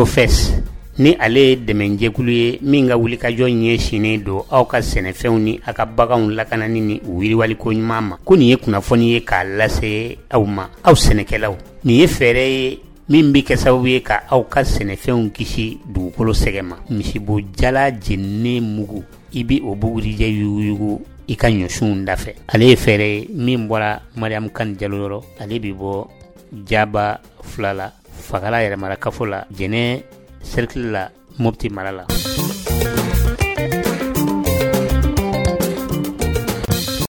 Agrofes ni ale dɛmɛjɛkulu ye min ka wuli kajɔ ɲɛsinnen don aw ka sɛnɛfɛnw ni aw ka baganw lakanani ni wiriwaliko ɲuman ma ko nin ye kunnafoni ye k'a lase aw ma aw sɛnɛkɛlaw nin ye fɛɛrɛ ye min bɛ kɛ sababu ye ka aw ka sɛnɛfɛnw kisi dugukolo sɛgɛ ma misibo jala jeninen mugu i bɛ o bugurijɛ yuguyugu i ka ɲɔsunw dafɛ ale ye fɛɛrɛ ye min bɔra Mariam Kane Jalo yɔrɔ ale bɛ bɔ Jaba 2 la Fagala yɛrɛmarakafo la Jɛnɛ cercle la Mopti mara la